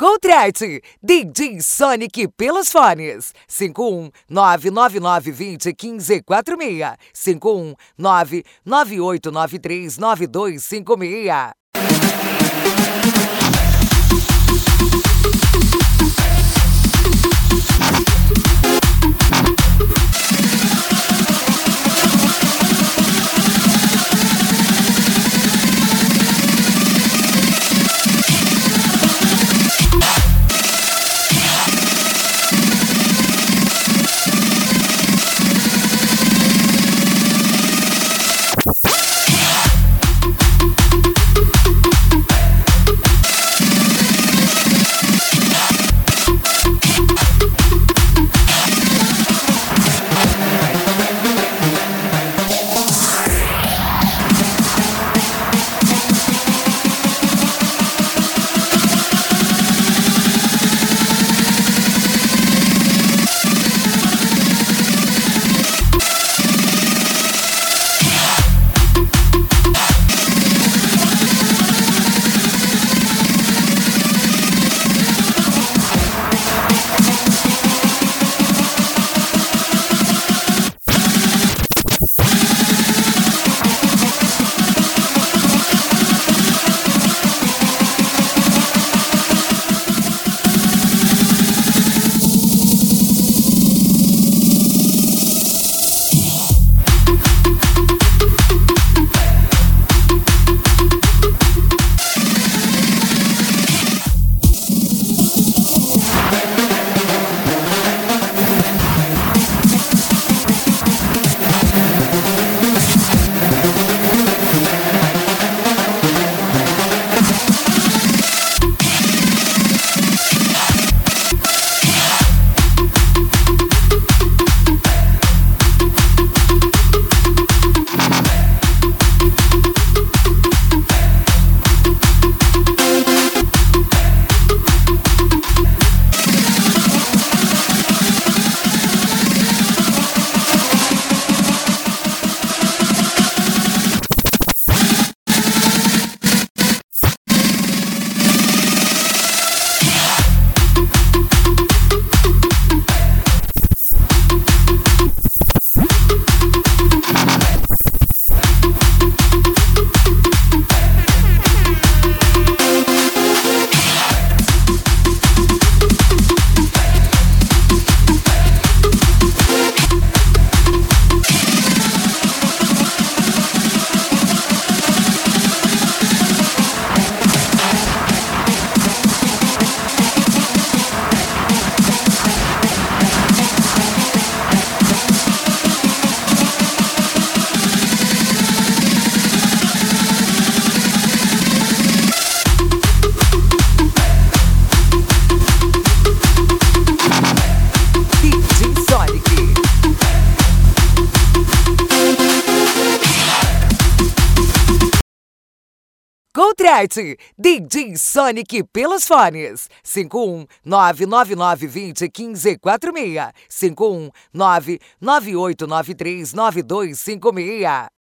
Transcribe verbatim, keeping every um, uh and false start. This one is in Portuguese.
Contrate D J Sonic pelos fones cinco um nove nove nove dois zero um cinco quatro seis, cinco um nove nove oito nove três nove dois cinco seis. Contrate D J Sonic pelos fones cinco um nove nove nove dois zero um cinco quatro seis, cinco um nove nove oito nove três nove dois cinco seis.